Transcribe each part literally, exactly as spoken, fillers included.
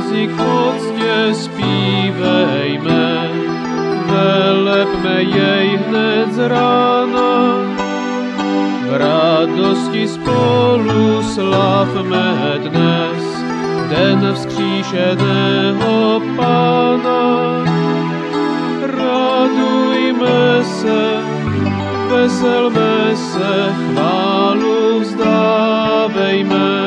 jazyk poctě zpívejme, velepme jej hned z rána. V radosti spolu slavme dnes den vzkříšeného Pána. Radujme se, veselme se, chválu vzdávejme.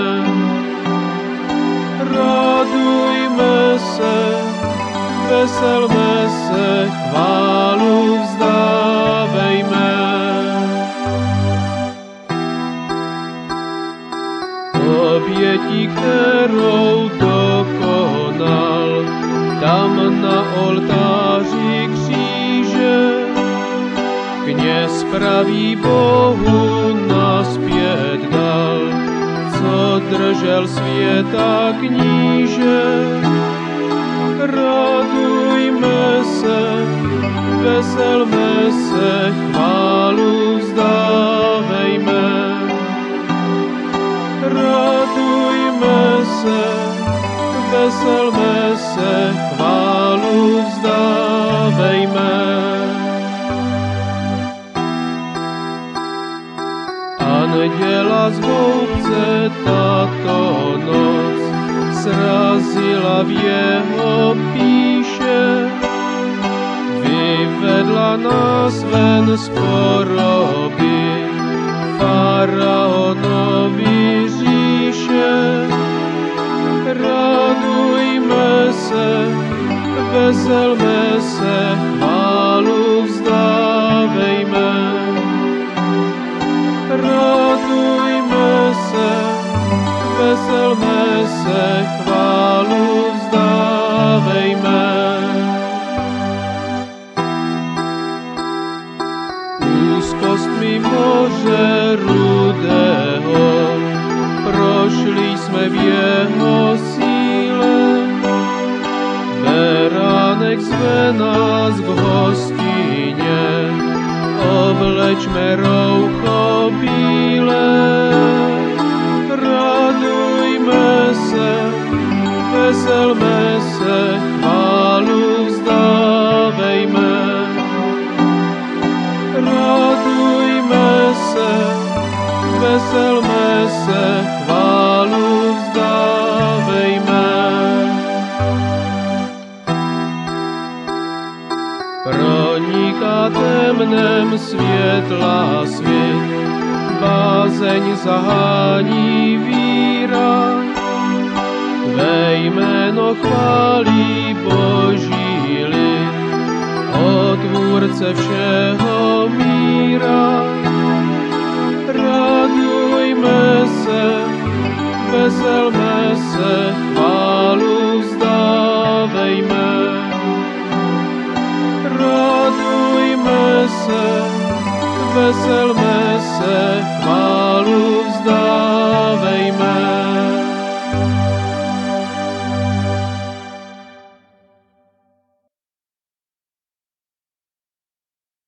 Radujme se, veselme se, chválu vzdávejme. Obětí, kterou dokonal tam na oltáři kříže, kněz pravý Bohu naspět dal, co držel světa kníže. Radujme se, veselme se, chválu vzdávejme. Radujme se, veselme se, chválu vzdávejme. Anděla z houbce tato noc srazila v jeho píše, vyvedla nás ven z poroby faraonovi říše. Radujme se, veselme se, chválu vzdávejme. Radujme se, veselme se, chválu vzdávejme. Úzkostmi moře rudého prošli jsme v jeho síle. Beránek zve nás k hostině, oblečme roucho bílé. Radujme se, veselme se, chválu vzdávejme. Radujme se, veselme se, chválu vzdávejme. Proniká temnem světla svět, bázeň zahání víra. Tvé jméno chválí Boží lid, o tvůrce všeho míra. Radujme se, veselme se, chválu vzdávejme. Radujme se, veselme